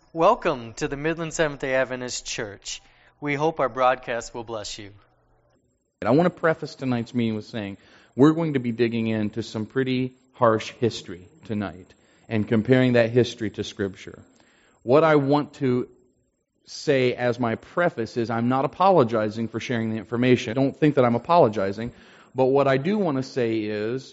Welcome to the Midland Seventh-day Adventist Church. We hope our broadcast will bless you. I want to preface tonight's meeting with saying we're going to be digging into some pretty harsh history tonight and comparing that history to Scripture. What I want to say as my preface is I'm not apologizing for sharing the information. I don't think that I'm apologizing, but what I do want to say is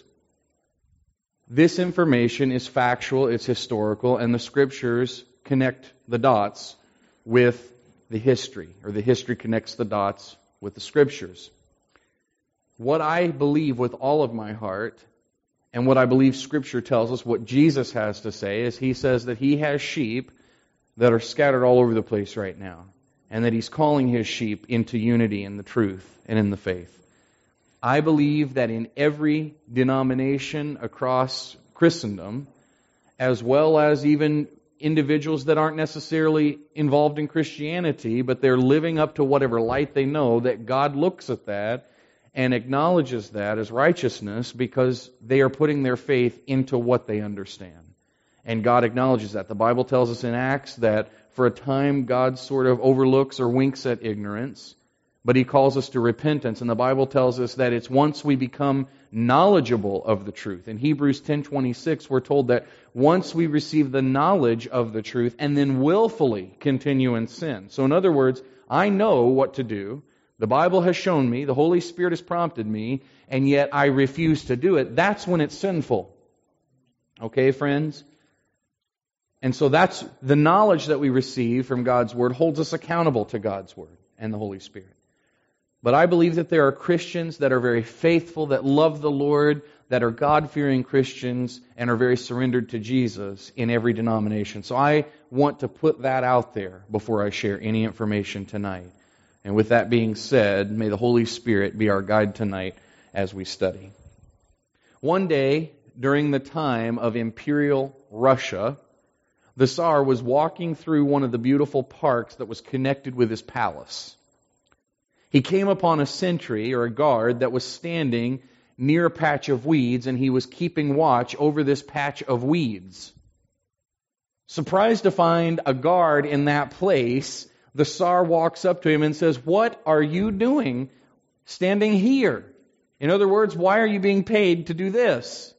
this information is factual, it's historical, and the Scriptures connect the dots with the history, or the history connects the dots with the Scriptures. What I believe with all of my heart, and what I believe Scripture tells us, what Jesus has to say, is He says that He has sheep that are scattered all over the place right now, and that He's calling His sheep into unity in the truth and in the faith. I believe that in every denomination across Christendom, as well as even individuals that aren't necessarily involved in Christianity, but they're living up to whatever light they know, that God looks at that and acknowledges that as righteousness because they are putting their faith into what they understand. And God acknowledges that. The Bible tells us in Acts that for a time God sort of overlooks or winks at ignorance, but He calls us to repentance. And the Bible tells us that it's once we become knowledgeable of the truth. In Hebrews 10:26, we're told that once we receive the knowledge of the truth and then willfully continue in sin. So in other words, I know what to do. The Bible has shown me, the Holy Spirit has prompted me, and yet I refuse to do it. That's when it's sinful. Okay, friends? And so that's the knowledge that we receive from God's Word holds us accountable to God's Word and the Holy Spirit. But I believe that there are Christians that are very faithful, that love the Lord, that are God-fearing Christians, and are very surrendered to Jesus in every denomination. So I want to put that out there before I share any information tonight. And with that being said, may the Holy Spirit be our guide tonight as we study. One day, during the time of Imperial Russia, the Tsar was walking through one of the beautiful parks that was connected with his palace. He came upon a sentry or a guard that was standing near a patch of weeds, and he was keeping watch over this patch of weeds. Surprised to find a guard in that place, the Tsar walks up to him and says, "What are you doing standing here? In other words, why are you being paid to do this?"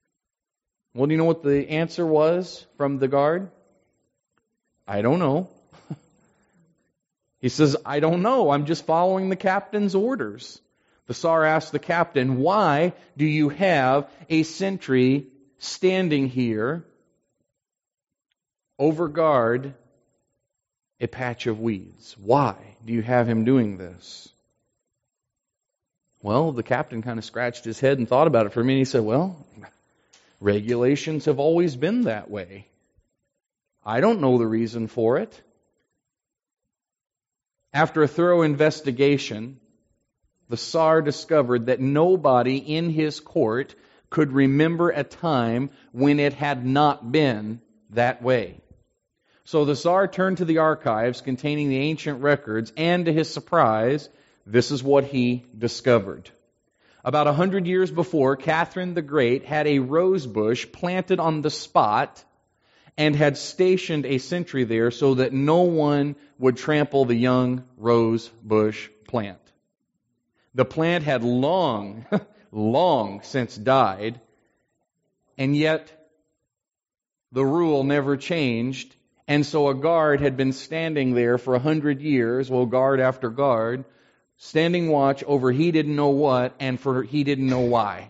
Well, do you know what the answer was from the guard? "I don't know." He says, "I don't know. I'm just following the captain's orders." The Tsar asked the captain, "Why do you have a sentry standing here over guard a patch of weeds? Why do you have him doing this?" Well, the captain kind of scratched his head and thought about it for a minute. He said, "Well, regulations have always been that way. I don't know the reason for it." After a thorough investigation, the Tsar discovered that nobody in his court could remember a time when it had not been that way. So the Tsar turned to the archives containing the ancient records, and to his surprise, this is what he discovered. About 100 years before, Catherine the Great had a rose bush planted on the spot and had stationed a sentry there so that no one would trample the young rose bush plant. The plant had long since died, and yet the rule never changed, and so a guard had been standing there for 100 years, guard after guard, standing watch over he didn't know what, and for he didn't know why.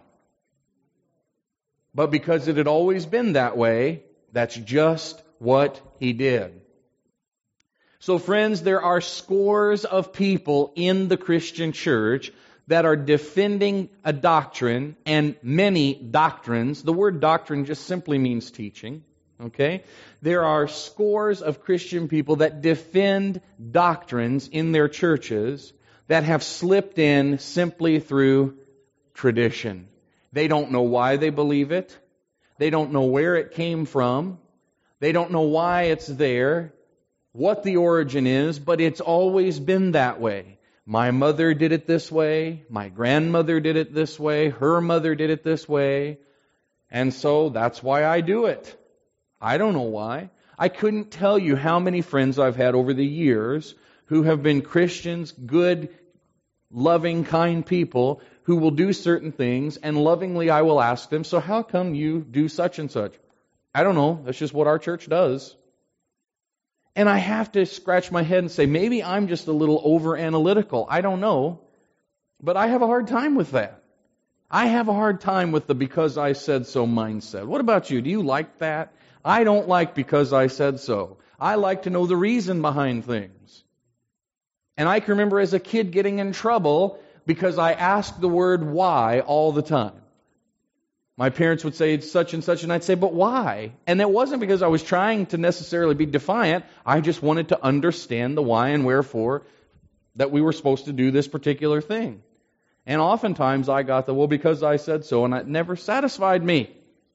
But because it had always been that way, that's just what he did. So friends, there are scores of people in the Christian church that are defending a doctrine and many doctrines. The word doctrine just simply means teaching. Okay? There are scores of Christian people that defend doctrines in their churches that have slipped in simply through tradition. They don't know why they believe it. They don't know where it came from. They don't know why it's there, what the origin is, but it's always been that way. My mother did it this way. My grandmother did it this way. Her mother did it this way. And so that's why I do it. I don't know why. I couldn't tell you how many friends I've had over the years who have been Christians, good, loving, kind people, who will do certain things, and lovingly I will ask them, so how come you do such and such? I don't know. That's just what our church does. And I have to scratch my head and say, maybe I'm just a little over-analytical. I don't know. But I have a hard time with that. I have a hard time with the because I said so mindset. What about you? Do you like that? I don't like because I said so. I like to know the reason behind things. And I can remember as a kid getting in trouble because I asked the word why all the time. My parents would say it's such and such, and I'd say, but why? And it wasn't because I was trying to necessarily be defiant. I just wanted to understand the why and wherefore that we were supposed to do this particular thing. And oftentimes I got the, well, because I said so, and it never satisfied me.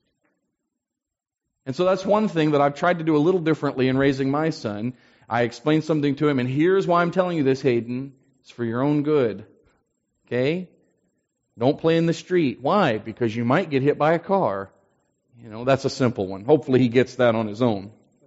And so that's one thing that I've tried to do a little differently in raising my son. I explained something to him, and here's why I'm telling you this, Hayden. It's for your own good. Okay? Don't play in the street. Why? Because you might get hit by a car. You know, that's a simple one. Hopefully he gets that on his own.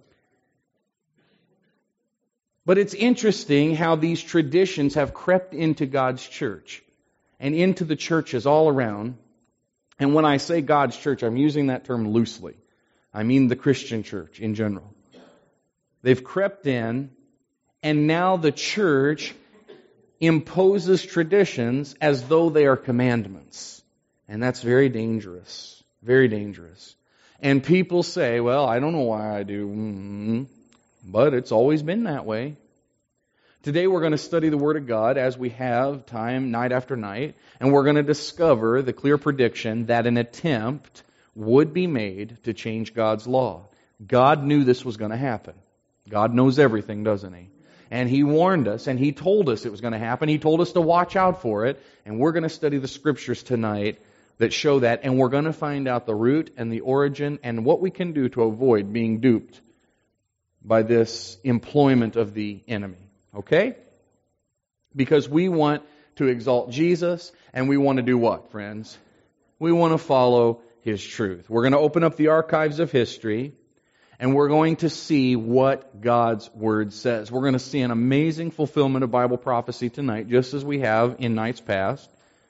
But it's interesting how these traditions have crept into God's church and into the churches all around. And when I say God's church, I'm using that term loosely. I mean the Christian church in general. They've crept in, and now the church imposes traditions as though they are commandments. And that's very dangerous. Very dangerous. And people say, well, I don't know why I do, but it's always been that way. Today we're going to study the Word of God as we have time, night after night, and we're going to discover the clear prediction that an attempt would be made to change God's law. God knew this was going to happen. God knows everything, doesn't He? And He warned us, and He told us it was going to happen. He told us to watch out for it. And we're going to study the Scriptures tonight that show that. And we're going to find out the root and the origin and what we can do to avoid being duped by this employment of the enemy. Okay? Because we want to exalt Jesus, and we want to do what, friends? We want to follow His truth. We're going to open up the archives of history, and we're going to see what God's Word says. We're going to see an amazing fulfillment of Bible prophecy tonight, just as we have in nights past.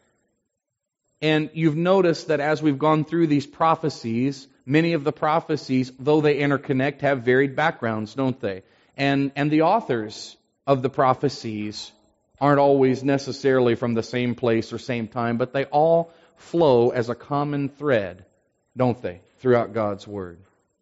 And you've noticed that as we've gone through these prophecies, many of the prophecies, though they interconnect, have varied backgrounds, don't they? And the authors of the prophecies aren't always necessarily from the same place or same time, but they all flow as a common thread, don't they, throughout God's Word.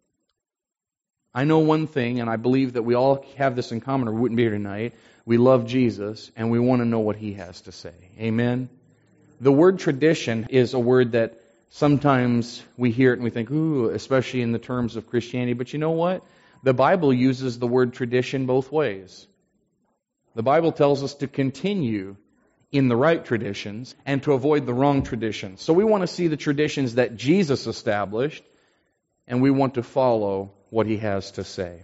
I know one thing, and I believe that we all have this in common, or we wouldn't be here tonight. We love Jesus, and we want to know what He has to say. Amen? The word tradition is a word that sometimes we hear it and we think, ooh, especially in the terms of Christianity. But you know what? The Bible uses the word tradition both ways. The Bible tells us to continue in the right traditions and to avoid the wrong traditions. So we want to see the traditions that Jesus established, and we want to follow what He has to say.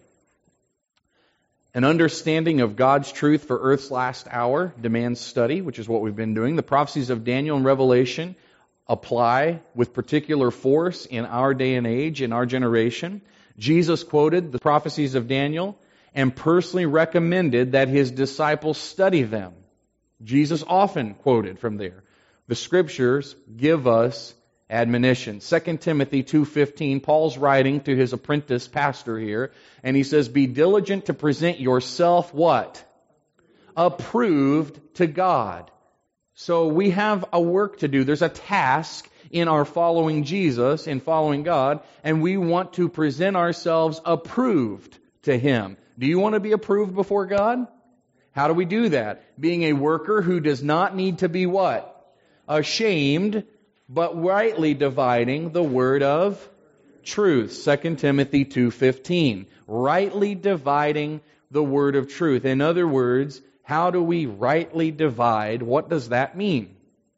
An understanding of God's truth for Earth's last hour demands study, which is what we've been doing. The prophecies of Daniel and Revelation apply with particular force in our day and age, in our generation. Jesus quoted the prophecies of Daniel and personally recommended that His disciples study them. Jesus often quoted from there. The Scriptures give us admonition. 2 Timothy 2:15, Paul's writing to his apprentice pastor here, and he says, be diligent to present yourself what? Approved to God. So we have a work to do. There's a task in our following Jesus, in following God, and we want to present ourselves approved to Him. Do you want to be approved before God? How do we do that? Being a worker who does not need to be what? Ashamed, but rightly dividing the word of truth. 2 Timothy 2:15. Rightly dividing the word of truth. In other words, how do we rightly divide? What does that mean?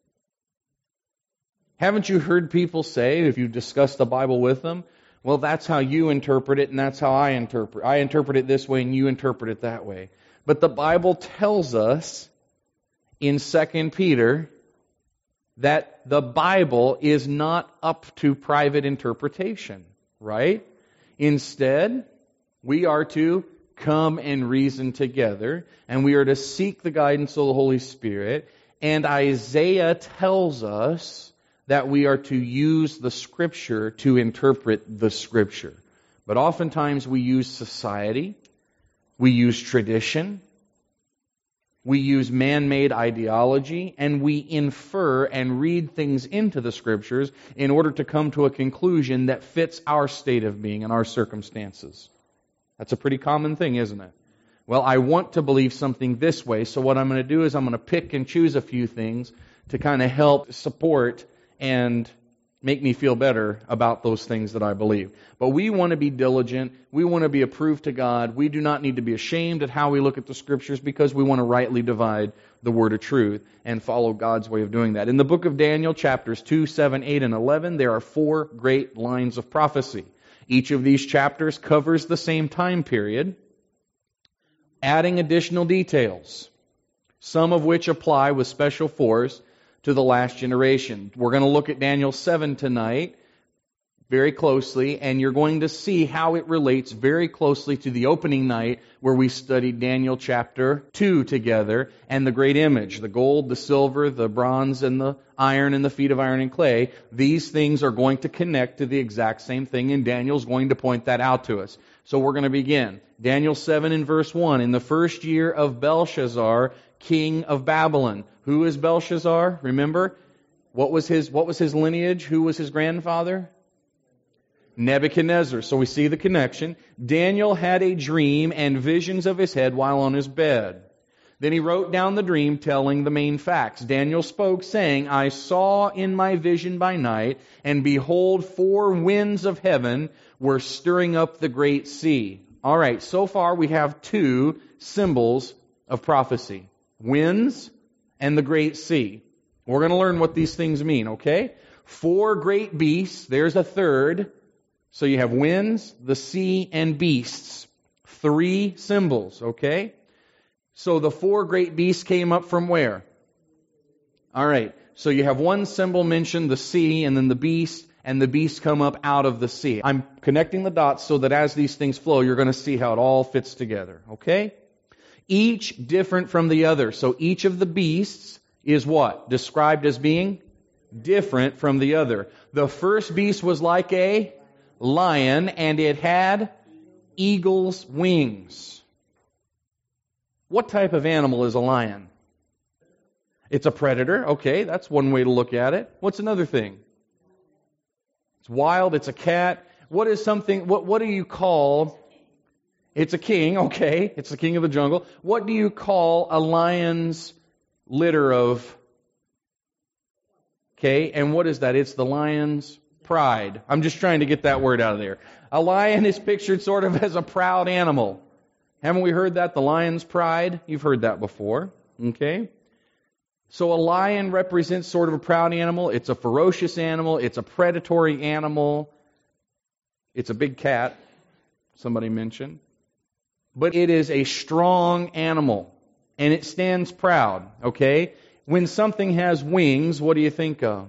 Haven't you heard people say, if you discuss the Bible with them, well, that's how you interpret it and that's how I interpret. I interpret it this way and you interpret it that way. But the Bible tells us in 2 Peter that the Bible is not up to private interpretation, right? Instead, We are to come and reason together, and we are to seek the guidance of the Holy Spirit. And Isaiah tells us that we are to use the Scripture to interpret the Scripture. But oftentimes we use society, we use tradition, we use man-made ideology, and we infer and read things into the Scriptures in order to come to a conclusion that fits our state of being and our circumstances. That's a pretty common thing, isn't it? Well, I want to believe something this way, so what I'm going to do is I'm going to pick and choose a few things to kind of help support and make me feel better about those things that I believe. But we want to be diligent. We want to be approved to God. We do not need to be ashamed at how we look at the Scriptures because we want to rightly divide the word of truth and follow God's way of doing that. In the book of Daniel, chapters 2, 7, 8, and 11, there are 4 great lines of prophecy. Each of these chapters covers the same time period, adding additional details, some of which apply with special force to the last generation. We're going to look at Daniel 7 tonight very closely, and you're going to see how it relates very closely to the opening night where we studied Daniel chapter 2 together, and the great image, the gold, the silver, the bronze, and the iron, and the feet of iron and clay. These things are going to connect to the exact same thing, and Daniel's going to point that out to us. So we're going to begin. Daniel 7 in verse 1. In the first year of Belshazzar, king of Babylon. Who is Belshazzar? Remember? What was his lineage? Who was his grandfather? Nebuchadnezzar. So we see the connection. Daniel had a dream and visions of his head while on his bed. Then he wrote down the dream, telling the main facts. Daniel spoke, saying, I saw in my vision by night, and behold, 4 winds of heaven were stirring up the great sea. All right, so far we have 2 symbols of prophecy. Winds and the great sea. We're going to learn what these things mean, okay? 4 great beasts. There's a third. So you have winds, the sea, and beasts. 3 symbols, okay? So the 4 great beasts came up from where? All right. So you have one symbol mentioned, the sea, and then the beast, and the beasts come up out of the sea. I'm connecting the dots so that as these things flow, you're going to see how it all fits together, okay? Each different from the other. So each of the beasts is what? Described as being different from the other. The first beast was like a lion, and it had eagle's wings. What type of animal is a lion? It's a predator. Okay, that's one way to look at it. What's another thing? It's wild. It's a cat. What is something? What do you call? It's a king. Okay, it's the king of the jungle. What do you call a lion's litter of? Okay, and what is that? It's the lion's pride. I'm just trying to get that word out of there. A lion is pictured sort of as a proud animal. Haven't we heard that? The lion's pride? You've heard that before. Okay? So a lion represents sort of a proud animal. It's a ferocious animal. It's a predatory animal. It's a big cat, somebody mentioned. But it is a strong animal. And it stands proud. Okay? When something has wings, what do you think of?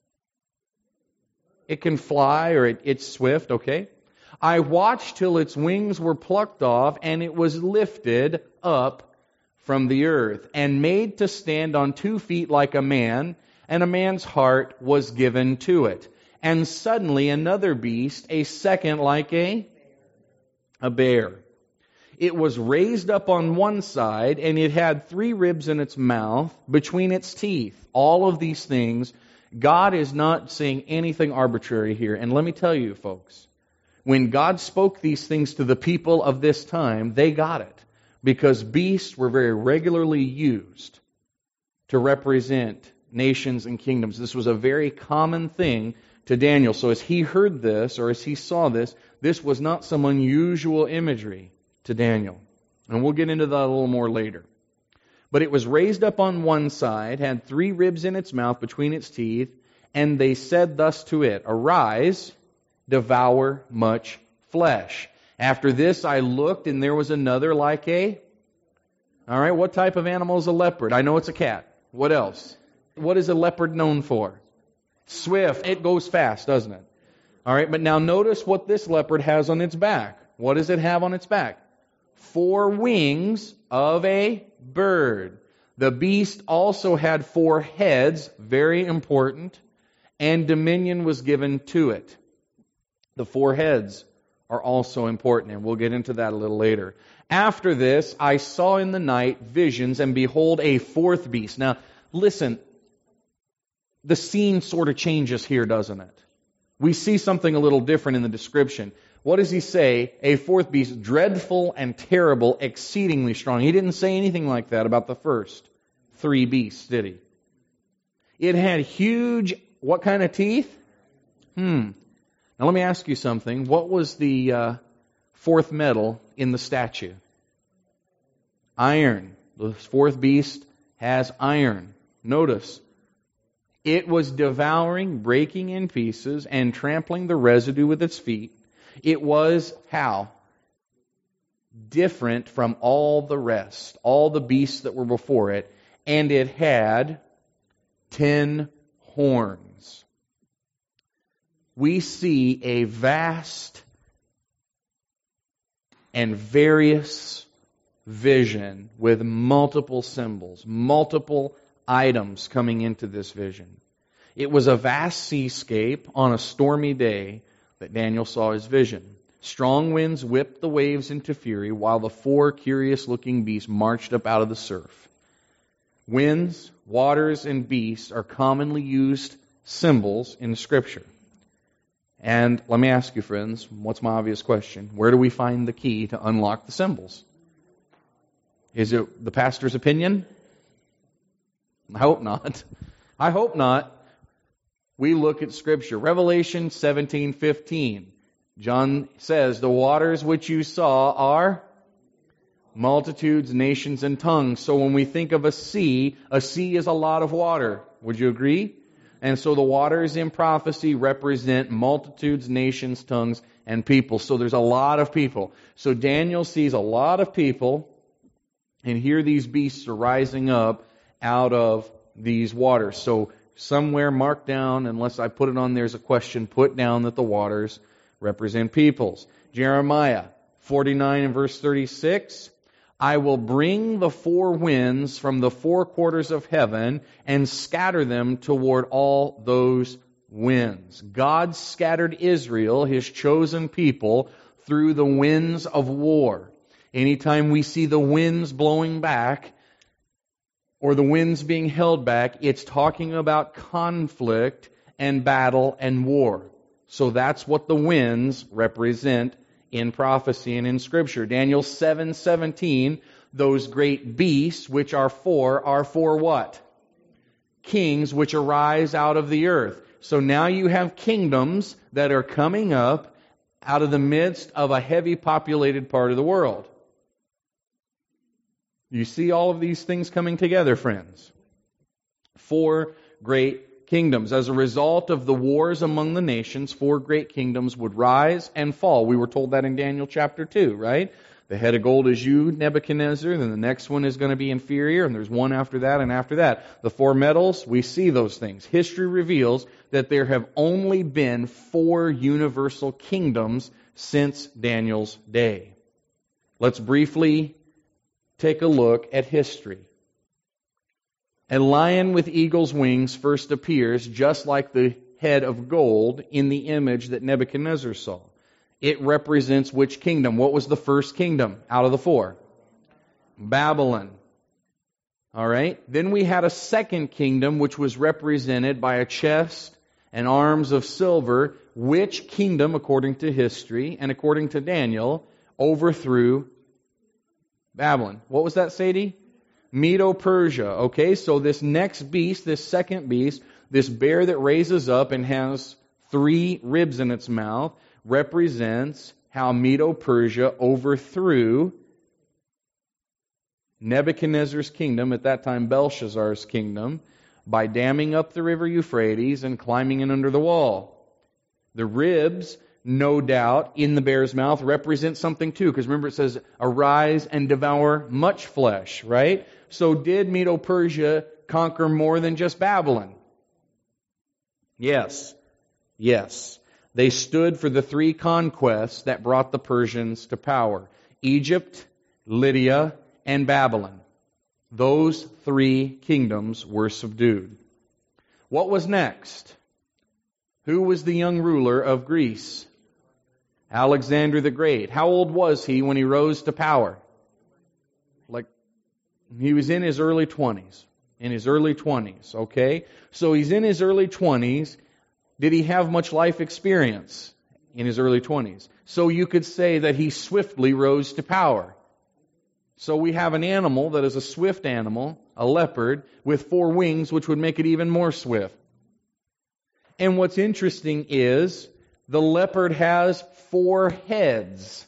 It can fly, or it's swift, okay? I watched till its wings were plucked off, and it was lifted up from the earth, and made to stand on 2 feet like a man, and a man's heart was given to it. And suddenly another beast, a second like a bear. It was raised up on one side, and it had 3 ribs in its mouth between its teeth. All of these things, God is not saying anything arbitrary here. And let me tell you, folks, when God spoke these things to the people of this time, they got it. Because beasts were very regularly used to represent nations and kingdoms. This was a very common thing to Daniel. So as he heard this, or as he saw this, this was not some unusual imagery to Daniel. And we'll get into that a little more later. But it was raised up on one side, had 3 ribs in its mouth between its teeth, and they said thus to it, Arise, devour much flesh. After this I looked, and there was another like a... All right, what type of animal is a leopard? I know it's a cat. What else? What is a leopard known for? Swift. It goes fast, doesn't it? All right, but now notice what this leopard has on its back. What does it have on its back? 4 wings of a bird. The beast also had 4 heads, very important, and dominion was given to it. The 4 heads are also important, and we'll get into that a little later. After this, I saw in the night visions, and behold, a 4th beast. Now, listen, the scene sort of changes here, doesn't it? We see something a little different in the description. What does he say? A 4th beast, dreadful and terrible, exceedingly strong. He didn't say anything like that about the first 3 beasts, did he? It had huge, what kind of teeth? Now let me ask you something. What was the 4th metal in the statue? Iron. The 4th beast has iron. Notice, it was devouring, breaking in pieces, and trampling the residue with its feet. It was how? Different from all the rest, all the beasts that were before it, and it had 10 horns. We see a vast and various vision with multiple symbols, multiple items coming into this vision. It was a vast seascape on a stormy day that Daniel saw his vision. Strong winds whipped the waves into fury, while the 4 curious-looking beasts marched up out of the surf. Winds, waters, and beasts are commonly used symbols in Scripture. And let me ask you, friends, what's my obvious question? Where do we find the key to unlock the symbols? Is it the pastor's opinion? I hope not. I hope not. We look at Scripture. Revelation 17:15. John says, the waters which you saw are multitudes, nations, and tongues. So when we think of a sea is a lot of water. Would you agree? And so the waters in prophecy represent multitudes, nations, tongues, and people. So there's a lot of people. So Daniel sees a lot of people, and here these beasts are rising up out of these waters. So somewhere marked down, unless I put it on there as a question, put down that the waters represent peoples. Jeremiah 49 and verse 36. I will bring the 4 winds from the 4 quarters of heaven and scatter them toward all those winds. God scattered Israel, His chosen people, through the winds of war. Anytime we see the winds blowing back, or the winds being held back, it's talking about conflict and battle and war. So that's what the winds represent in prophecy and in Scripture. Daniel 7:17, those great beasts which are for what? Kings which arise out of the earth. So now you have kingdoms that are coming up out of the midst of a heavy populated part of the world. You see all of these things coming together, friends. 4 great kingdoms. As a result of the wars among the nations, 4 great kingdoms would rise and fall. We were told that in Daniel chapter 2, right? The head of gold is you, Nebuchadnezzar, then the next one is going to be inferior, and there's one after that and after that. The 4 metals, we see those things. History reveals that there have only been 4 universal kingdoms since Daniel's day. Let's briefly take a look at history. A lion with eagle's wings first appears just like the head of gold in the image that Nebuchadnezzar saw. It represents which kingdom? What was the first kingdom out of the 4? Babylon. All right. Then we had a second kingdom which was represented by a chest and arms of silver. Which kingdom, according to history and according to Daniel, overthrew Babylon? What was that, Sadie? Medo-Persia. Okay, so this next beast, this second beast, this bear that raises up and has 3 ribs in its mouth, represents how Medo-Persia overthrew Nebuchadnezzar's kingdom, at that time Belshazzar's kingdom, by damming up the river Euphrates and climbing in under the wall. The ribs, no doubt, in the bear's mouth represent something too, because remember it says, arise and devour much flesh, right? So did Medo-Persia conquer more than just Babylon? Yes. Yes. They stood for the three conquests that brought the Persians to power: Egypt, Lydia, and Babylon. Those three kingdoms were subdued. What was next? Who was the young ruler of Greece? Alexander the Great. How old was he when he rose to power? He was in his early 20s. In his early 20s, okay? So he's in his early 20s. Did he have much life experience in his early 20s? So you could say that he swiftly rose to power. So we have an animal that is a swift animal, a leopard, with 4 wings, which would make it even more swift. And what's interesting is the leopard has 4 heads.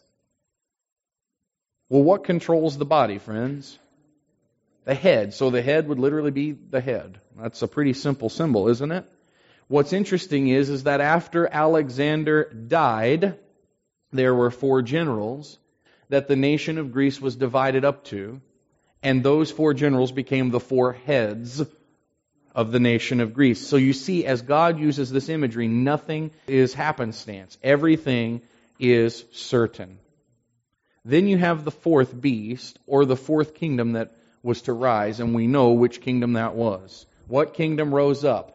Well, what controls the body, friends? The head. So the head would literally be the head. That's a pretty simple symbol, isn't it? What's interesting is that after Alexander died, there were 4 generals that the nation of Greece was divided up to, and those 4 generals became the 4 heads of the nation of Greece. So you see, as God uses this imagery, nothing is happenstance. Everything is certain. Then you have the 4th beast, or the 4th kingdom that was to rise, and we know which kingdom that was. What kingdom rose up?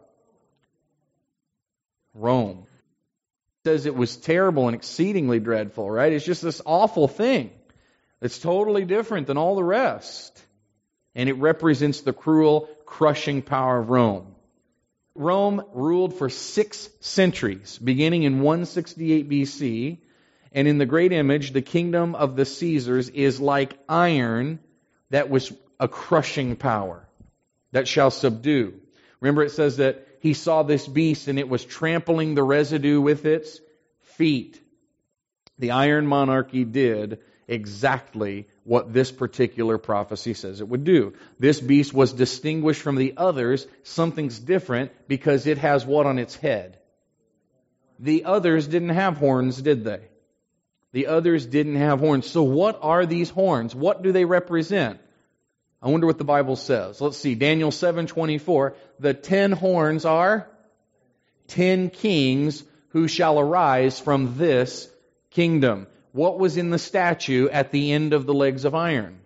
Rome. It says it was terrible and exceedingly dreadful, right? It's just this awful thing. It's totally different than all the rest. And it represents the cruel, crushing power of Rome. Rome ruled for 6 centuries, beginning in 168 BC. And in the great image, the kingdom of the Caesars is like iron that was a crushing power that shall subdue. Remember, it says that he saw this beast and it was trampling the residue with its feet. The iron monarchy did exactly what this particular prophecy says it would do. This beast was distinguished from the others. Something's different because it has what on its head? The others didn't have horns, did they? The others didn't have horns. So what are these horns? What do they represent? I wonder what the Bible says. Let's see. Daniel 7:24. The 10 horns are 10 kings who shall arise from this kingdom. What was in the statue at the end of the legs of iron?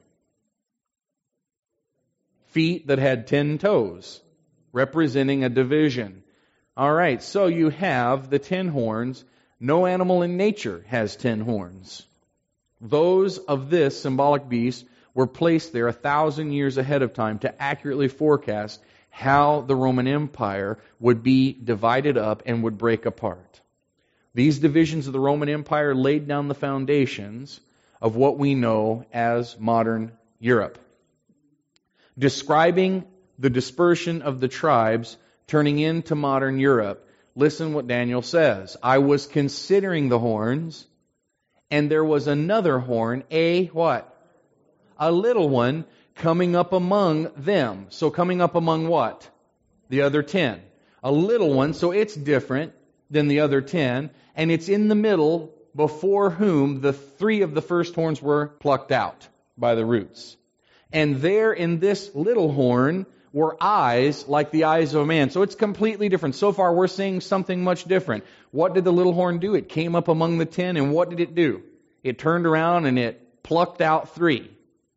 Feet that had 10 toes, representing a division. All right, so you have the 10 horns. No animal in nature has 10 horns. Those of this symbolic beast were placed there 1,000 years ahead of time to accurately forecast how the Roman Empire would be divided up and would break apart. These divisions of the Roman Empire laid down the foundations of what we know as modern Europe. Describing the dispersion of the tribes turning into modern Europe, listen what Daniel says. I was considering the horns, and there was another horn, a what? A little one coming up among them. So coming up among what? The other 10. A little one, so it's different than the other 10, and it's in the middle before whom the 3 of the first horns were plucked out by the roots. And there in this little horn were eyes like the eyes of a man. So it's completely different. So far we're seeing something much different. What did the little horn do? It came up among the 10, and what did it do? It turned around and it plucked out 3.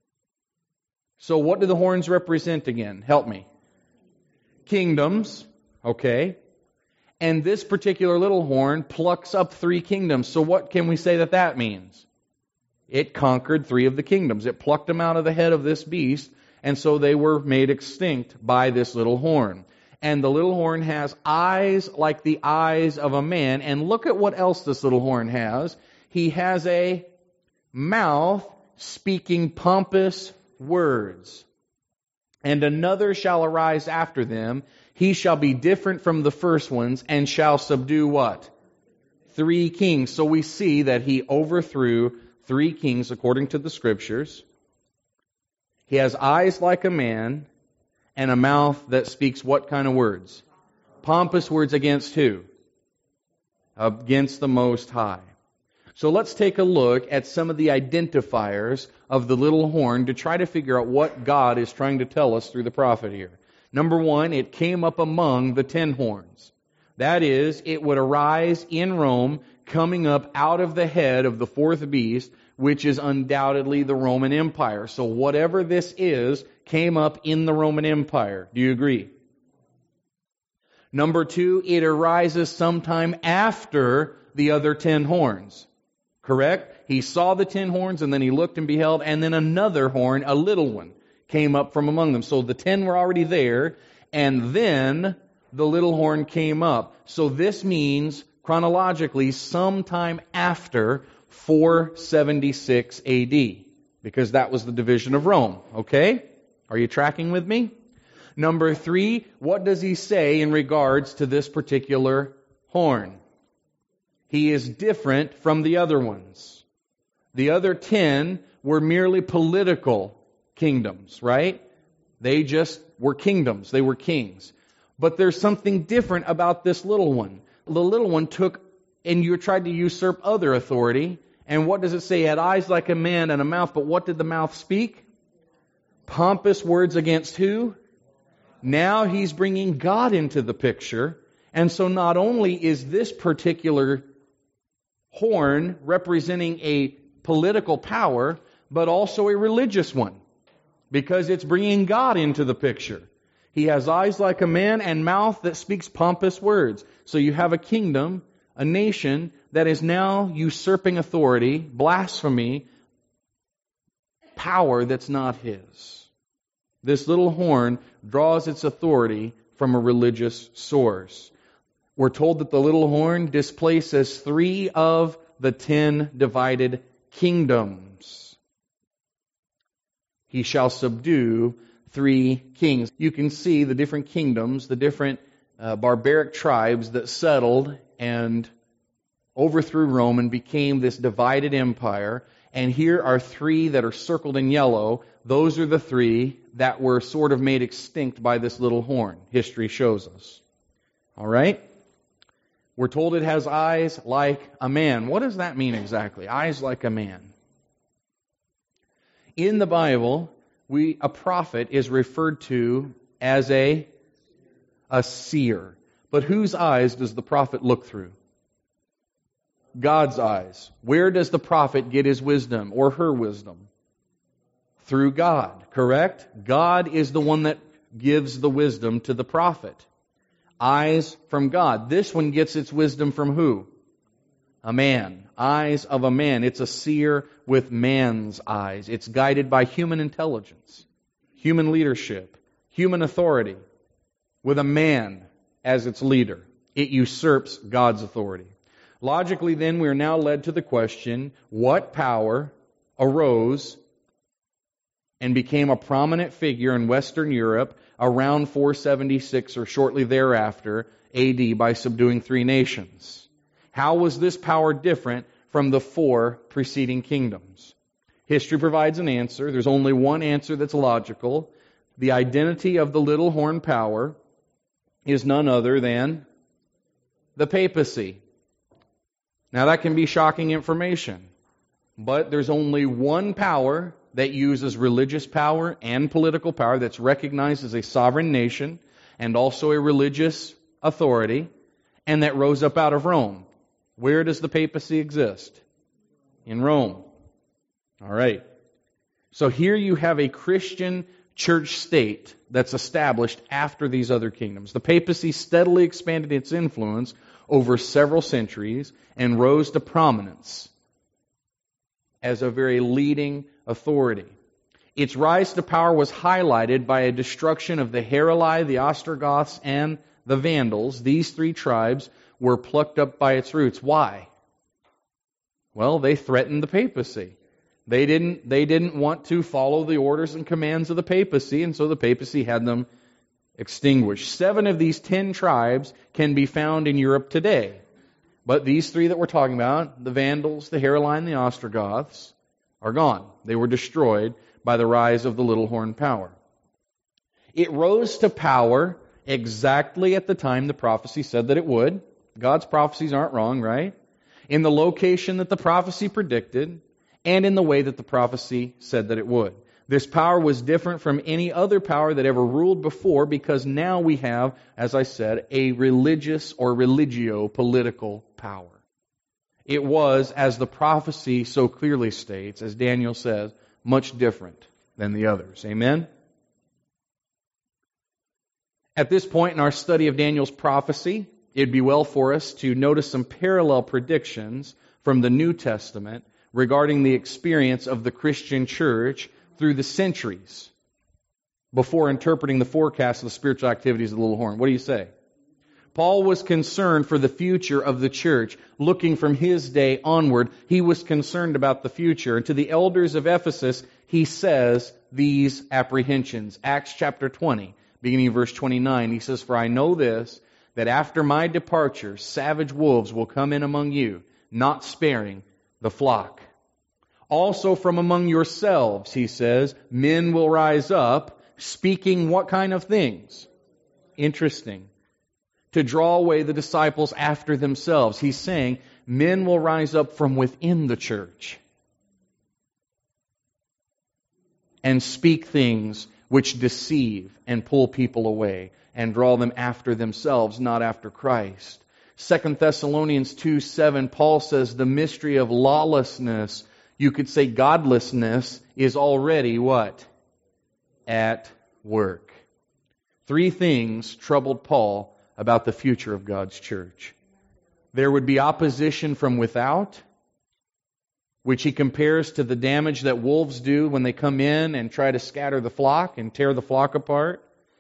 So what do the horns represent again? Help me. Kingdoms, okay. And this particular little horn plucks up 3 kingdoms. So what can we say that means? It conquered 3 of the kingdoms. It plucked them out of the head of this beast, and so they were made extinct by this little horn. And the little horn has eyes like the eyes of a man. And look at what else this little horn has. He has a mouth speaking pompous words. And another shall arise after them. He shall be different from the first ones and shall subdue what? 3 kings. So we see that he overthrew 3 kings according to the Scriptures. He has eyes like a man and a mouth that speaks what kind of words? Pompous words against who? Against the Most High. So let's take a look at some of the identifiers of the little horn to try to figure out what God is trying to tell us through the prophet here. Number 1, it came up among the 10 horns. That is, it would arise in Rome, coming up out of the head of the fourth beast, which is undoubtedly the Roman Empire. So whatever this is, came up in the Roman Empire. Do you agree? Number 2, it arises sometime after the other 10 horns. Correct? He saw the 10 horns, and then he looked and beheld, and then another horn, a little one, came up from among them. So the 10 were already there, and then the little horn came up. So this means, chronologically, sometime after 476 AD, because that was the division of Rome. Okay? Are you tracking with me? Number 3, what does he say in regards to this particular horn? He is different from the other ones. The other 10 were merely political kingdoms, right? They just were kingdoms. They were kings. But there's something different about this little one. The little one took and you tried to usurp other authority. And what does it say? He had eyes like a man and a mouth. But what did the mouth speak? Pompous words against who? Now he's bringing God into the picture. And so not only is this particular horn representing a political power, but also a religious one, because it's bringing God into the picture. He has eyes like a man and mouth that speaks pompous words. So you have a kingdom, a nation that is now usurping authority, blasphemy, power that's not his. This little horn draws its authority from a religious source. We're told that the little horn displaces 3 of the 10 divided kingdoms. He shall subdue 3 kings. You can see the different kingdoms, the different barbaric tribes that settled and overthrew Rome and became this divided empire. And here are 3 that are circled in yellow. Those are the 3 that were sort of made extinct by this little horn. History shows us. All right? We're told it has eyes like a man. What does that mean exactly? Eyes like a man. In the Bible, a prophet is referred to as a seer. But whose eyes does the prophet look through? God's eyes. Where does the prophet get his wisdom or her wisdom? Through God, correct? God is the one that gives the wisdom to the prophet. Eyes from God. This one gets its wisdom from who? A man. Eyes of a man. It's a seer with man's eyes. It's guided by human intelligence, human leadership, human authority, with a man as its leader. It usurps God's authority. Logically, then, we are now led to the question, what power arose and became a prominent figure in Western Europe around 476 or shortly thereafter AD by subduing 3 nations? How was this power different from the 4 preceding kingdoms? History provides an answer. There's only one answer that's logical. The identity of the little horn power is none other than the papacy. Now that can be shocking information, but there's only one power that uses religious power and political power that's recognized as a sovereign nation and also a religious authority, and that rose up out of Rome. Where does the papacy exist? In Rome. All right. So here you have a Christian church state that's established after these other kingdoms. The papacy steadily expanded its influence over several centuries and rose to prominence as a very leading authority. Its rise to power was highlighted by a destruction of the Heruli, the Ostrogoths, and the Vandals. These 3 tribes were plucked up by its roots. Why? Well, they threatened the papacy. They didn't want to follow the orders and commands of the papacy, and so the papacy had them extinguished. 7 of these 10 tribes can be found in Europe today. But these 3 that we're talking about, the Vandals, the Heruli, and the Ostrogoths, are gone. They were destroyed by the rise of the little horn power. It rose to power exactly at the time the prophecy said that it would. God's prophecies aren't wrong, right? In the location that the prophecy predicted, and in the way that the prophecy said that it would. This power was different from any other power that ever ruled before because now we have, as I said, a religious or religio-political power. It was, as the prophecy so clearly states, as Daniel says, much different than the others. Amen? At this point in our study of Daniel's prophecy, it'd be well for us to notice some parallel predictions from the New Testament regarding the experience of the Christian church through the centuries before interpreting the forecast of the spiritual activities of the little horn. What do you say? Paul was concerned for the future of the church, looking from his day onward. He was concerned about the future. And to the elders of Ephesus, he says these apprehensions. Acts chapter 20, beginning of verse 29, he says, "For I know this, that after my departure, savage wolves will come in among you, not sparing the flock. Also from among yourselves," he says, "men will rise up, speaking what kind of things?" Interesting. To draw away the disciples after themselves. He's saying men will rise up from within the church and speak things which deceive and pull people away and draw them after themselves, not after Christ. 2 Thessalonians 2:7, Paul says the mystery of lawlessness, you could say godlessness, is already what? At work. Three things troubled Paul about the future of God's church. There would be opposition from without, which he compares to the damage that wolves do when they come in and try to scatter the flock and tear the flock apart.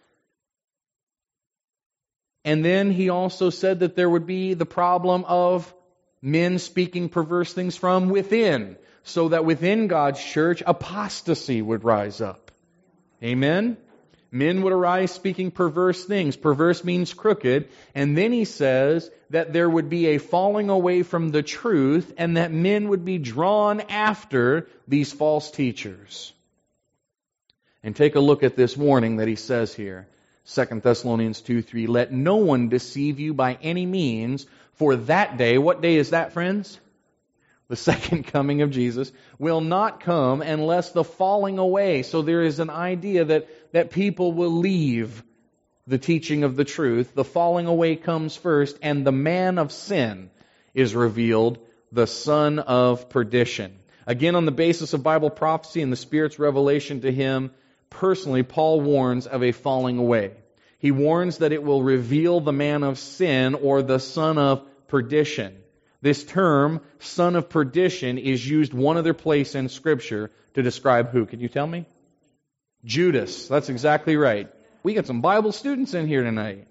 And then he also said that there would be the problem of men speaking perverse things from within, so that within God's church, apostasy would rise up. Amen? Men would arise speaking perverse things. Perverse means crooked. And then he says that there would be a falling away from the truth and that men would be drawn after these false teachers. And take a look at this warning that he says here. 2 Thessalonians 2:3, "Let no one deceive you by any means, for that day," what day is that, friends? The second coming of Jesus, "will not come unless the falling away." So there is an idea that people will leave the teaching of the truth. The falling away comes first, and the man of sin is revealed, the son of perdition. Again, on the basis of Bible prophecy and the Spirit's revelation to him, personally, Paul warns of a falling away. He warns that it will reveal the man of sin or the son of perdition. This term, son of perdition, is used one other place in Scripture to describe who? Can you tell me? Judas. That's exactly right. We got some Bible students in here tonight.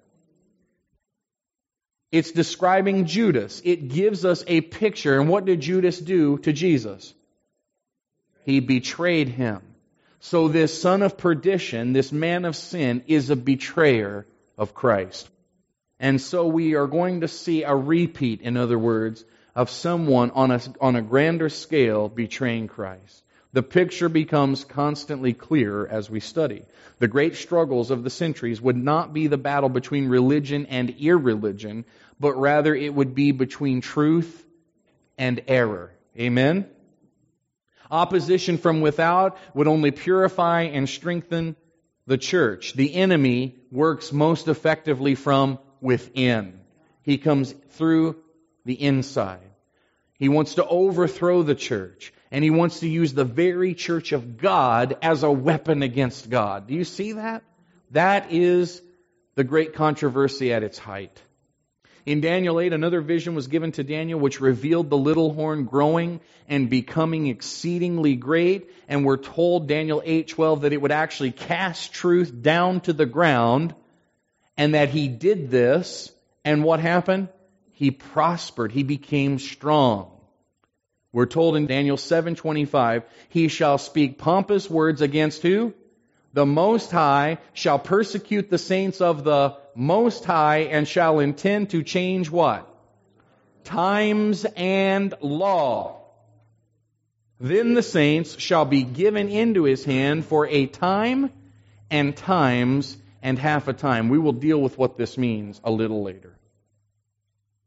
It's describing Judas. It gives us a picture. And what did Judas do to Jesus? He betrayed him. So this son of perdition, this man of sin, is a betrayer of Christ. And so we are going to see a repeat, in other words, of someone on a grander scale betraying Christ. The picture becomes constantly clearer as we study. The great struggles of the centuries would not be the battle between religion and irreligion, but rather it would be between truth and error. Amen? Opposition from without would only purify and strengthen the church. The enemy works most effectively from within. He comes through the inside. He wants to overthrow the church, and he wants to use the very church of God as a weapon against God. Do you see that? That is the great controversy at its height. In Daniel 8, another vision was given to Daniel which revealed the little horn growing and becoming exceedingly great. And we're told, Daniel 8:12, that it would actually cast truth down to the ground, and that he did this, and what happened? He prospered. He became strong. We're told in Daniel 7:25, he shall speak pompous words against who? The Most High, shall persecute the saints of the Most High, and shall intend to change what? Times and law. Then the saints shall be given into his hand for a time and times and half a time. We will deal with what this means a little later.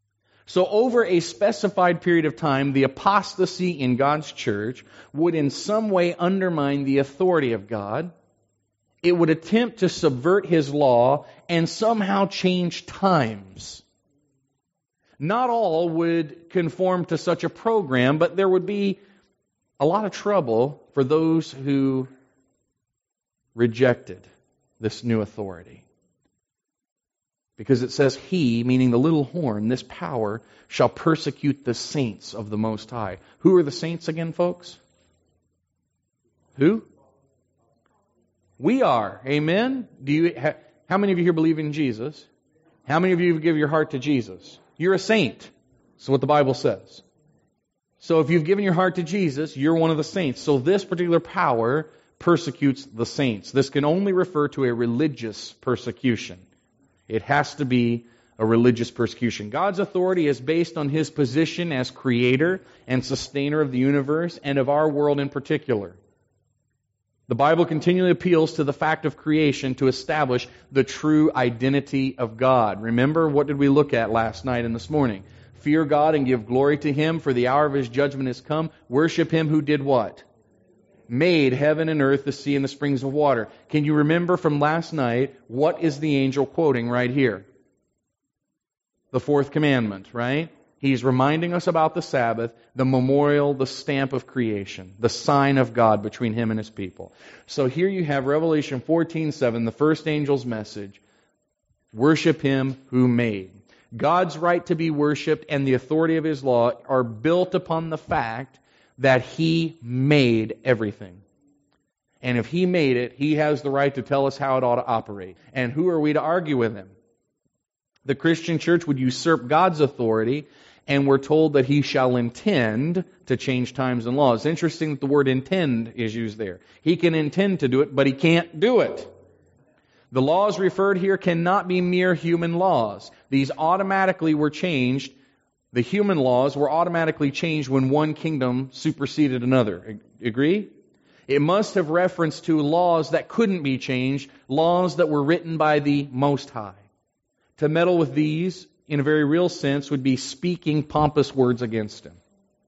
So over a specified period of time, the apostasy in God's church would in some way undermine the authority of God. It would attempt to subvert His law and somehow change times. Not all would conform to such a program, but there would be a lot of trouble for those who rejected this new authority. Because it says, He, meaning the little horn, this power, shall persecute the saints of the Most High. Who are the saints again, folks? Who? We are. Amen? How many of you here believe in Jesus? How many of you give your heart to Jesus? You're a saint. That's what the Bible says. So if you've given your heart to Jesus, you're one of the saints. So this particular power persecutes the saints. This can only refer to a religious persecution. It has to be a religious persecution. God's authority is based on His position as creator and sustainer of the universe and of our world in particular. The Bible continually appeals to the fact of creation to establish the true identity of God. Remember, what did we look at last night and this morning? Fear God and give glory to Him, for the hour of His judgment has come. Worship Him who did what? Made heaven and earth, the sea and the springs of water. Can you remember from last night, what is the angel quoting right here? The fourth commandment, right? He's reminding us about the Sabbath, the memorial, the stamp of creation, the sign of God between Him and His people. So here you have Revelation 14:7, the first angel's message. Worship Him who made. God's right to be worshipped and the authority of His law are built upon the fact that He made everything. And if He made it, He has the right to tell us how it ought to operate. And who are we to argue with Him? The Christian church would usurp God's authority, and we're told that He shall intend to change times and laws. It's interesting that the word intend is used there. He can intend to do it, but He can't do it. The laws referred here cannot be mere human laws. These automatically were changed. The human laws were automatically changed when one kingdom superseded another. Agree? It must have reference to laws that couldn't be changed, laws that were written by the Most High. To meddle with these, in a very real sense, would be speaking pompous words against Him.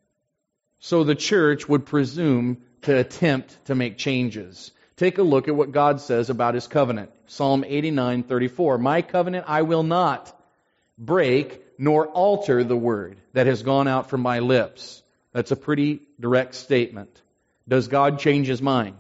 So the church would presume to attempt to make changes. Take a look at what God says about His covenant. Psalm 89:34. My covenant I will not break nor alter the word that has gone out from my lips. That's a pretty direct statement. Does God change His mind?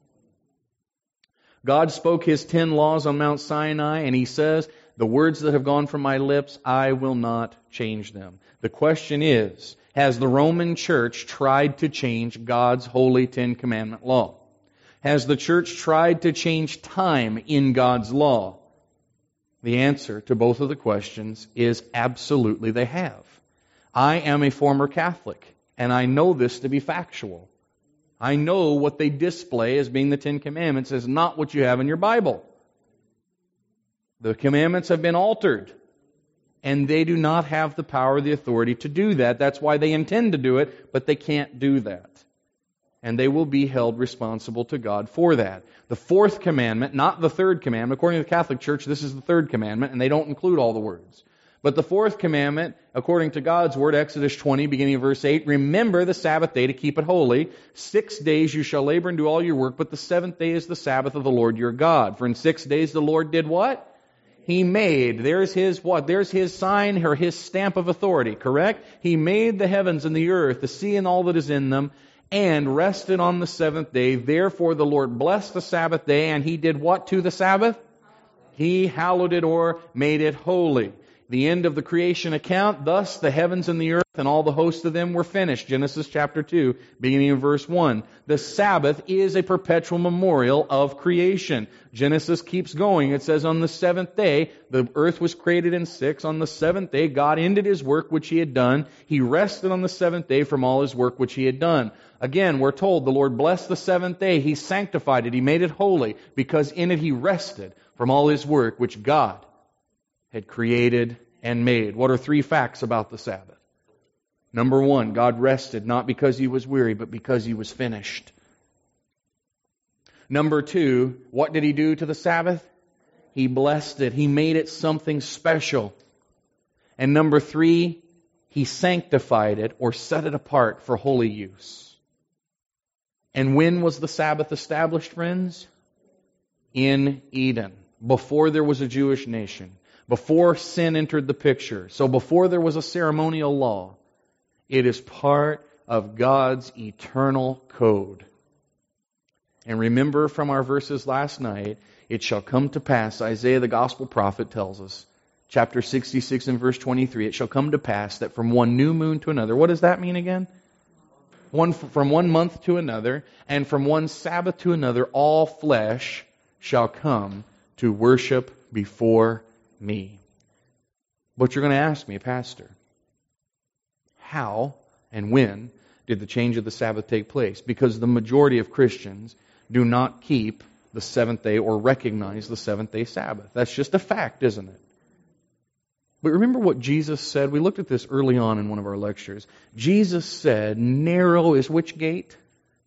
God spoke His 10 laws on Mount Sinai, and He says, the words that have gone from my lips, I will not change them. The question is, has the Roman church tried to change God's holy 10 commandment law? Has the church tried to change time in God's law? The answer to both of the questions is absolutely they have. I am a former Catholic, and I know this to be factual. I know what they display as being the 10 Commandments is not what you have in your Bible. The commandments have been altered, and they do not have the power or the authority to do that. That's why they intend to do it, but they can't do that. And they will be held responsible to God for that. The fourth commandment, not the third commandment. According to the Catholic Church, this is the third commandment, and they don't include all the words. But the fourth commandment, according to God's Word, Exodus 20, beginning of verse 8, remember the Sabbath day to keep it holy. 6 days you shall labor and do all your work, but the seventh day is the Sabbath of the Lord your God. For in 6 days the Lord did what? He made. There's His what? There's His sign or His stamp of authority, correct? He made the heavens and the earth, the sea and all that is in them, and rested on the seventh day. Therefore the Lord blessed the Sabbath day, and He did what to the Sabbath? He hallowed it or made it holy. The end of the creation account, thus the heavens and the earth and all the hosts of them were finished. Genesis chapter 2, beginning of verse 1. The Sabbath is a perpetual memorial of creation. Genesis keeps going. It says on the seventh day, the earth was created in 6. On the seventh day, God ended His work which He had done. He rested on the seventh day from all His work which He had done. Again, we're told the Lord blessed the seventh day. He sanctified it. He made it holy because in it He rested from all His work which God had created and made. What are 3 facts about the Sabbath? Number 1, God rested not because He was weary, but because He was finished. Number 2, what did He do to the Sabbath? He blessed it. He made it something special. And number 3, He sanctified it or set it apart for holy use. And when was the Sabbath established, friends? In Eden, before there was a Jewish nation, before sin entered the picture. So before there was a ceremonial law, it is part of God's eternal code. And remember from our verses last night, it shall come to pass, Isaiah the gospel prophet tells us, chapter 66 and verse 23, it shall come to pass that from one new moon to another, what does that mean again? From one month to another, and from one Sabbath to another, all flesh shall come to worship before me. But you're going to ask me, Pastor, how and when did the change of the Sabbath take place? Because the majority of Christians do not keep the seventh day or recognize the seventh day Sabbath. That's just a fact, isn't it? But remember what Jesus said? We looked at this early on in one of our lectures. Jesus said, narrow is which gate?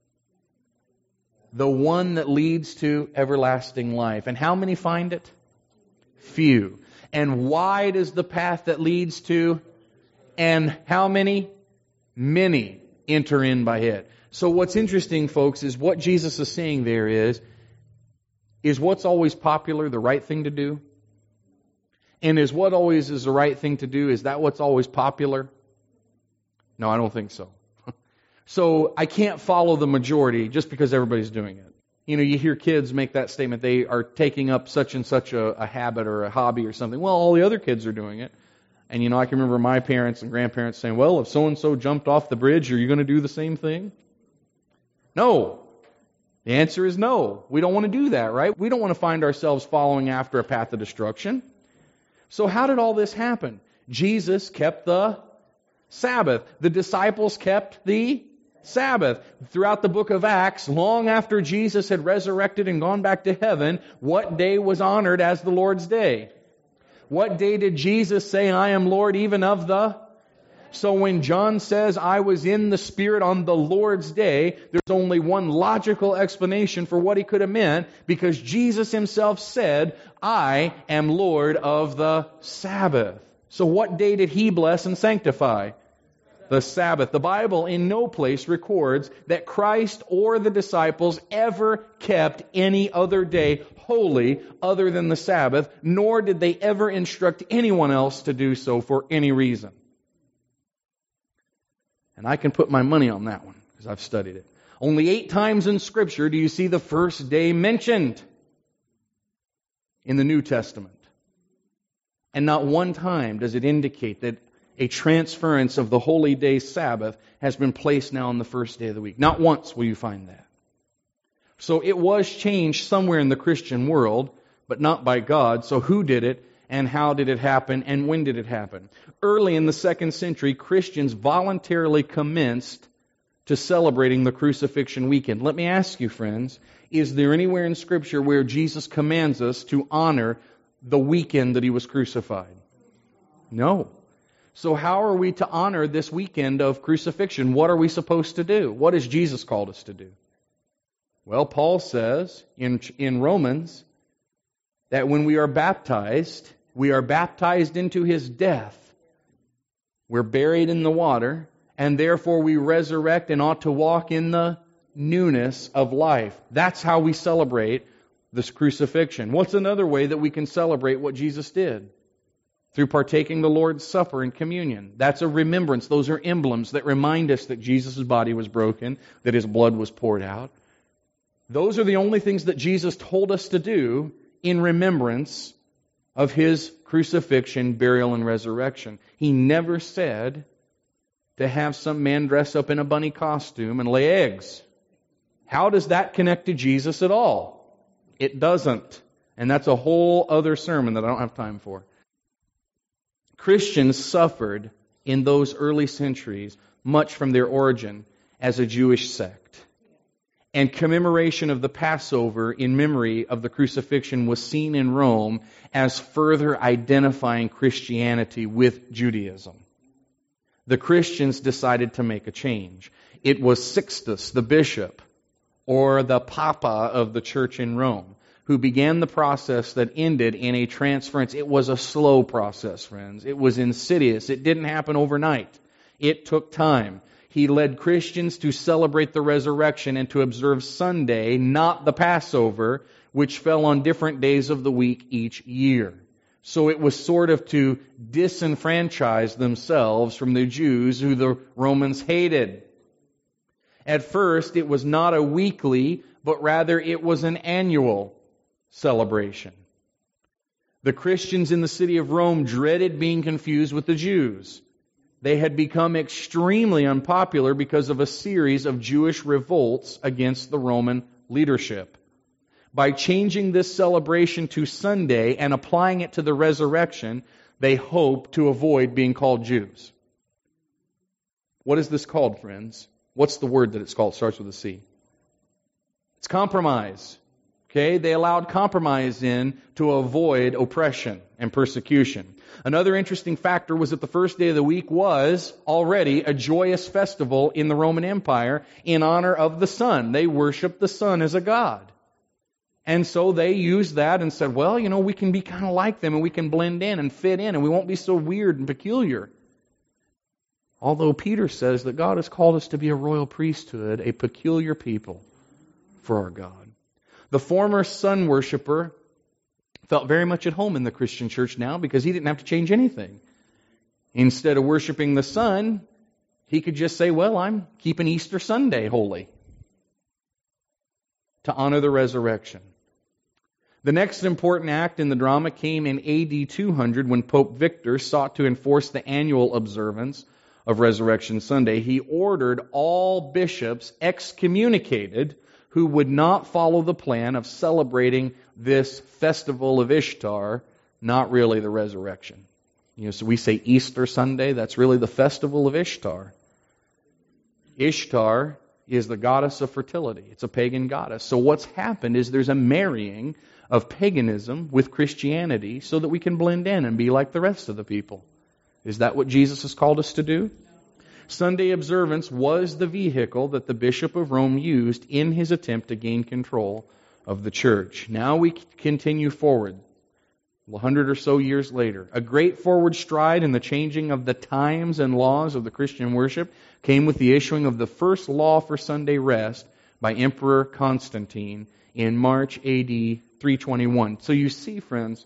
The one that leads to everlasting life. And how many find it? Few. And wide is the path that leads to, and how many? Many enter in by it. So what's interesting, folks, is what Jesus is saying there is what's always popular the right thing to do? And is what always is the right thing to do, is that what's always popular? No, I don't think so. So I can't follow the majority just because everybody's doing it. You know, you hear kids make that statement, they are taking up such and such a habit or a hobby or something. Well, all the other kids are doing it. And you know, I can remember my parents and grandparents saying, well, if so-and-so jumped off the bridge, are you going to do the same thing? No. The answer is no. We don't want to do that, right? We don't want to find ourselves following after a path of destruction. So how did all this happen? Jesus kept the Sabbath. The disciples kept the Sabbath. Throughout the book of Acts, long after Jesus had resurrected and gone back to heaven, what day was honored as the Lord's Day? What day did Jesus say, I am Lord even of the? So when John says, I was in the Spirit on the Lord's Day, there's only one logical explanation for what he could have meant, because Jesus himself said, I am Lord of the Sabbath. So what day did he bless and sanctify? The Sabbath. The Bible in no place records that Christ or the disciples ever kept any other day holy other than the Sabbath, nor did they ever instruct anyone else to do so for any reason. And I can put my money on that one, because I've studied it. Only 8 times in Scripture do you see the first day mentioned in the New Testament. And not one time does it indicate that a transference of the holy day Sabbath has been placed now on the first day of the week. Not once will you find that. So it was changed somewhere in the Christian world, but not by God. So who did it? And how did it happen, and when did it happen? Early in the 2nd century, Christians voluntarily commenced to celebrating the crucifixion weekend. Let me ask you, friends, is there anywhere in Scripture where Jesus commands us to honor the weekend that he was crucified? No. So how are we to honor this weekend of crucifixion? What are we supposed to do? What has Jesus called us to do? Well, Paul says in Romans that when we are baptized into his death. We're buried in the water, and therefore we resurrect and ought to walk in the newness of life. That's how we celebrate this crucifixion. What's another way that we can celebrate what Jesus did? Through partaking the Lord's Supper and communion. That's a remembrance. Those are emblems that remind us that Jesus' body was broken, that his blood was poured out. Those are the only things that Jesus told us to do in remembrance of his crucifixion, burial, and resurrection. He never said to have some man dress up in a bunny costume and lay eggs. How does that connect to Jesus at all? It doesn't. And that's a whole other sermon that I don't have time for. Christians suffered in those early centuries much from their origin as a Jewish sect. And commemoration of the Passover in memory of the crucifixion was seen in Rome as further identifying Christianity with Judaism. The Christians decided to make a change. It was Sixtus, the bishop, or the Papa of the church in Rome, who began the process that ended in a transference. It was a slow process, friends. It was insidious. It didn't happen overnight. It took time. He led Christians to celebrate the resurrection and to observe Sunday, not the Passover, which fell on different days of the week each year. So it was sort of to disenfranchise themselves from the Jews who the Romans hated. At first, it was not a weekly, but rather it was an annual celebration. The Christians in the city of Rome dreaded being confused with the Jews. They had become extremely unpopular because of a series of Jewish revolts against the Roman leadership. By changing this celebration to Sunday and applying it to the resurrection, they hoped to avoid being called Jews. What is this called, friends? What's the word that it's called? It starts with a C. It's compromise. Okay, they allowed compromise in to avoid oppression and persecution. Another interesting factor was that the first day of the week was already a joyous festival in the Roman Empire in honor of the sun. They worshiped the sun as a god. And so they used that and said, well, we can be kind of like them and we can blend in and fit in and we won't be so weird and peculiar. Although Peter says that God has called us to be a royal priesthood, a peculiar people for our God. The former sun worshiper felt very much at home in the Christian church now because he didn't have to change anything. Instead of worshiping the sun, he could just say, well, I'm keeping Easter Sunday holy to honor the resurrection. The next important act in the drama came in AD 200 when Pope Victor sought to enforce the annual observance of Resurrection Sunday. He ordered all bishops excommunicated who would not follow the plan of celebrating this festival of Ishtar, not really the resurrection. So we say Easter Sunday, that's really the festival of Ishtar. Ishtar is the goddess of fertility. It's a pagan goddess. So what's happened is there's a marrying of paganism with Christianity so that we can blend in and be like the rest of the people. Is that what Jesus has called us to do? Sunday observance was the vehicle that the Bishop of Rome used in his attempt to gain control of the church. Now we continue forward, 100 or so years later. A great forward stride in the changing of the times and laws of the Christian worship came with the issuing of the first law for Sunday rest by Emperor Constantine in March AD 321. So you see, friends,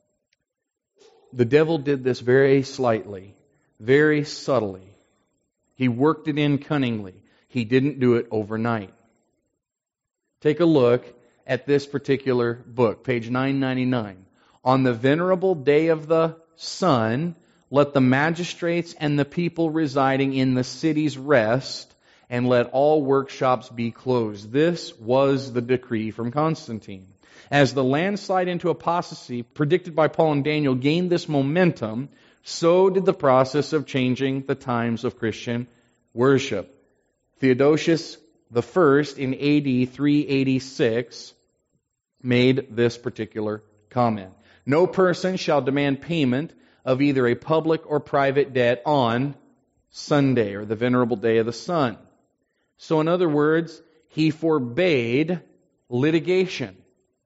the devil did this very slightly, very subtly. He worked it in cunningly. He didn't do it overnight. Take a look at this particular book, page 999. On the venerable day of the sun, let the magistrates and the people residing in the cities rest, and let all workshops be closed. This was the decree from Constantine. As the landslide into apostasy predicted by Paul and Daniel gained this momentum, so did the process of changing the times of Christian worship. Theodosius I in AD 386 made this particular comment. No person shall demand payment of either a public or private debt on Sunday, or the venerable day of the sun. So in other words, he forbade litigation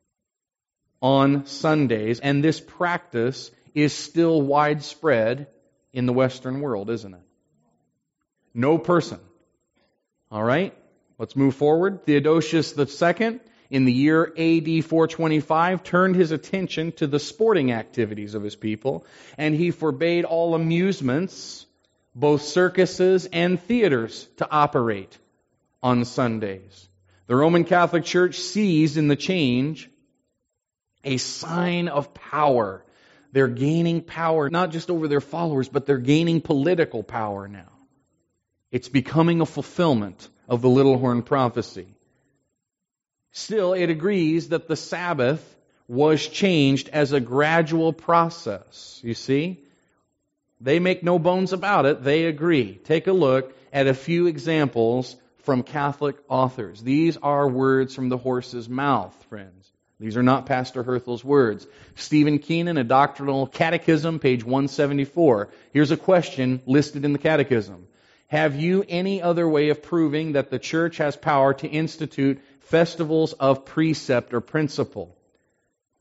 on Sundays, and this practice is still widespread in the Western world, isn't it? No person. All right, let's move forward. Theodosius II, in the year AD 425, turned his attention to the sporting activities of his people, and he forbade all amusements, both circuses and theaters, to operate on Sundays. The Roman Catholic Church sees in the change a sign of power. They're gaining power, not just over their followers, but they're gaining political power now. It's becoming a fulfillment of the little horn prophecy. Still, it agrees that the Sabbath was changed as a gradual process. You see? They make no bones about it. They agree. Take a look at a few examples from Catholic authors. These are words from the horse's mouth, friends. These are not Pastor Herthel's words. Stephen Keenan, A Doctrinal Catechism, page 174. Here's a question listed in the catechism. Have you any other way of proving that the church has power to institute festivals of precept or principle?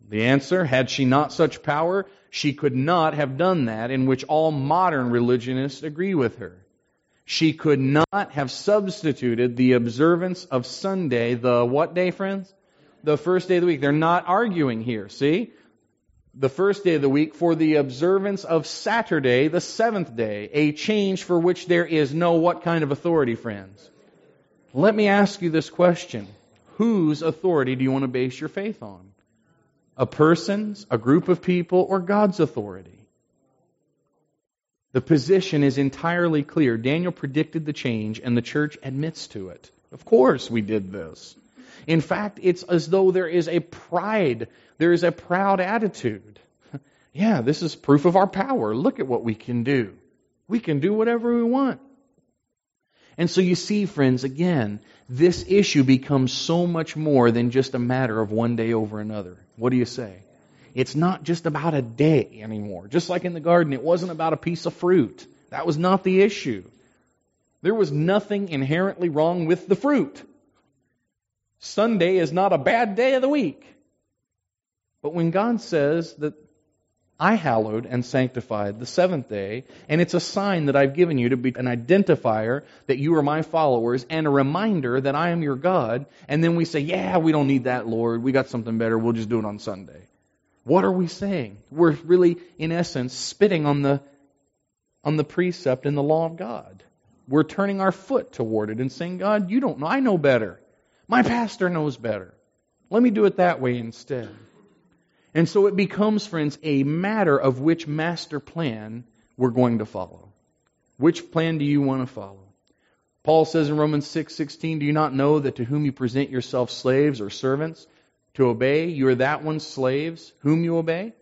The answer, had she not such power, she could not have done that, in which all modern religionists agree with her. She could not have substituted the observance of Sunday, the what day, friends? The first day of the week. They're not arguing here, see? The first day of the week for the observance of Saturday, the seventh day, a change for which there is no what kind of authority, friends? Let me ask you this question. Whose authority do you want to base your faith on? A person's, a group of people, or God's authority? The position is entirely clear. Daniel predicted the change, and the church admits to it. Of course we did this. In fact, it's as though there is a pride, there is a proud attitude. Yeah, this is proof of our power. Look at what we can do. We can do whatever we want. And so you see, friends, again, this issue becomes so much more than just a matter of one day over another. What do you say? It's not just about a day anymore. Just like in the garden, it wasn't about a piece of fruit. That was not the issue. There was nothing inherently wrong with the fruit. Sunday is not a bad day of the week. But when God says that I hallowed and sanctified the seventh day, and it's a sign that I've given you to be an identifier that you are my followers and a reminder that I am your God, and then we say, yeah, we don't need that, Lord. We got something better. We'll just do it on Sunday. What are we saying? We're really, in essence, spitting on the precept and the law of God. We're turning our foot toward it and saying, God, you don't know. I know better. My pastor knows better. Let me do it that way instead. And so it becomes, friends, a matter of which master plan we're going to follow. Which plan do you want to follow? Paul says in Romans 6:16, do you not know that to whom you present yourselves slaves or servants to obey, you are that one's slaves whom you obey?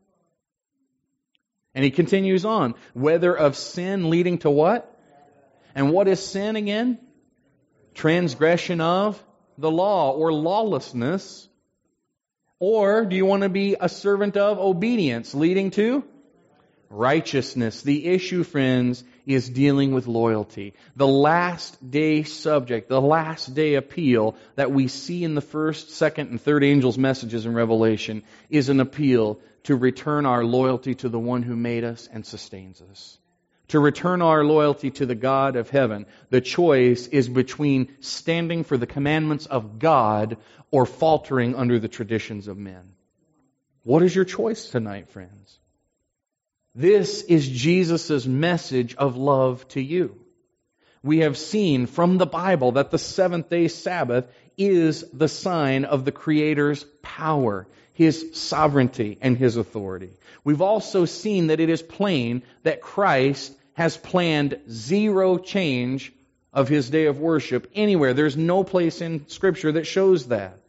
And he continues on, whether of sin leading to what? And what is sin again? Transgression of the law or lawlessness. Or do you want to be a servant of obedience leading to righteousness? The issue, friends, is dealing with loyalty. The last day subject, the last day appeal that we see in the first, second, and third angels' messages in Revelation is an appeal to return our loyalty to the one who made us and sustains us. To return our loyalty to the God of heaven. The choice is between standing for the commandments of God or faltering under the traditions of men. What is your choice tonight, friends? This is Jesus' message of love to you. We have seen from the Bible that the seventh-day Sabbath is the sign of the Creator's power, His sovereignty, and His authority. We've also seen that it is plain that Christ has planned zero change of His day of worship anywhere. There's no place in Scripture that shows that.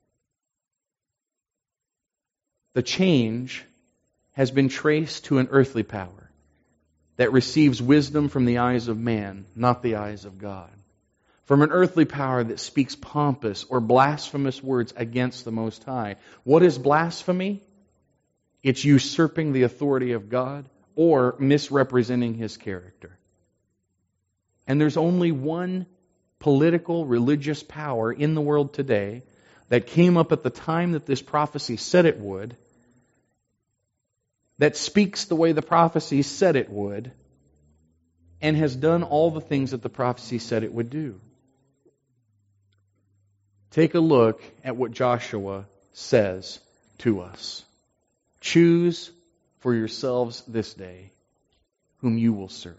The change has been traced to an earthly power that receives wisdom from the eyes of man, not the eyes of God. From an earthly power that speaks pompous or blasphemous words against the Most High. What is blasphemy? It's usurping the authority of God or misrepresenting His character. And there's only one political, religious power in the world today that came up at the time that this prophecy said it would, that speaks the way the prophecy said it would, and has done all the things that the prophecy said it would do. Take a look at what Joshua says to us. Choose for yourselves this day whom you will serve.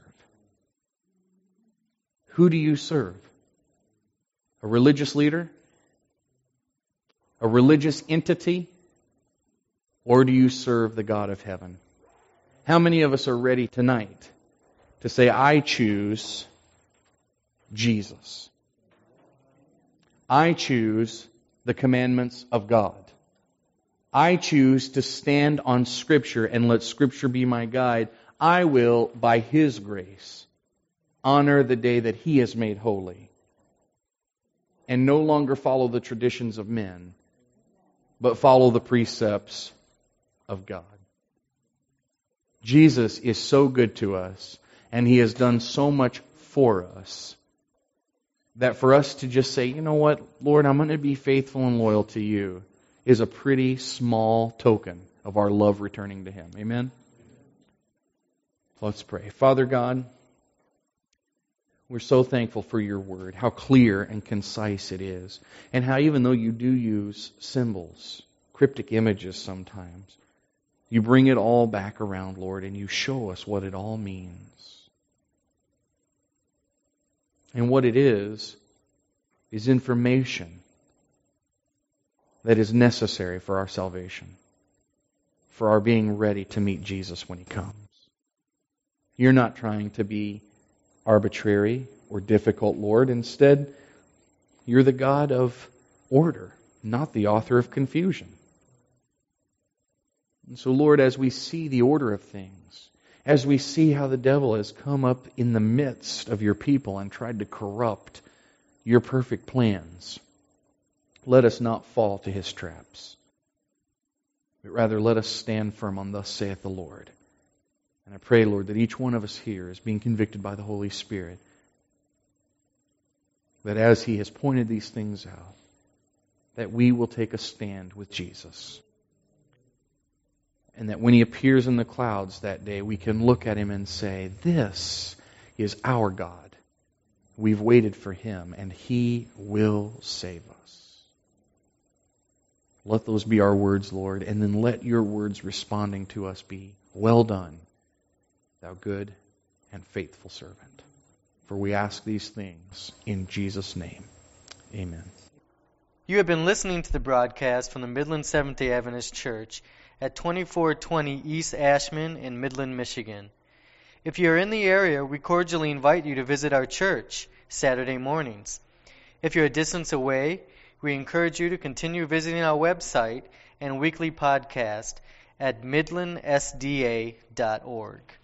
Who do you serve? A religious leader? A religious entity? Or do you serve the God of heaven? How many of us are ready tonight to say, I choose Jesus? I choose the commandments of God. I choose to stand on Scripture and let Scripture be my guide. I will, by His grace, honor the day that He has made holy and no longer follow the traditions of men, but follow the precepts of God. Jesus is so good to us, and He has done so much for us, that for us to just say, you know what, Lord, I'm going to be faithful and loyal to You. is a pretty small token of our love returning to Him. Amen? Let's pray. Father God, we're so thankful for your word, how clear and concise it is, and how even though you do use symbols, cryptic images sometimes, you bring it all back around, Lord, and you show us what it all means. And what it is information that is necessary for our salvation, for our being ready to meet Jesus when He comes. You're not trying to be arbitrary or difficult, Lord. Instead, you're the God of order, not the author of confusion. And so, Lord, as we see the order of things, as we see how the devil has come up in the midst of your people and tried to corrupt your perfect plans, let us not fall to his traps, but rather let us stand firm on thus saith the Lord. And I pray, Lord, that each one of us here is being convicted by the Holy Spirit, that as He has pointed these things out, that we will take a stand with Jesus. And that when He appears in the clouds that day, we can look at Him and say, this is our God. We've waited for Him, and He will save us. Let those be our words, Lord, and then let your words responding to us be, well done, thou good and faithful servant. For we ask these things in Jesus' name. Amen. You have been listening to the broadcast from the Midland Seventh-day Adventist Church at 2420 East Ashman in Midland, Michigan. If you are in the area, we cordially invite you to visit our church Saturday mornings. If you're a distance away, we encourage you to continue visiting our website and weekly podcast at midlandsda.org.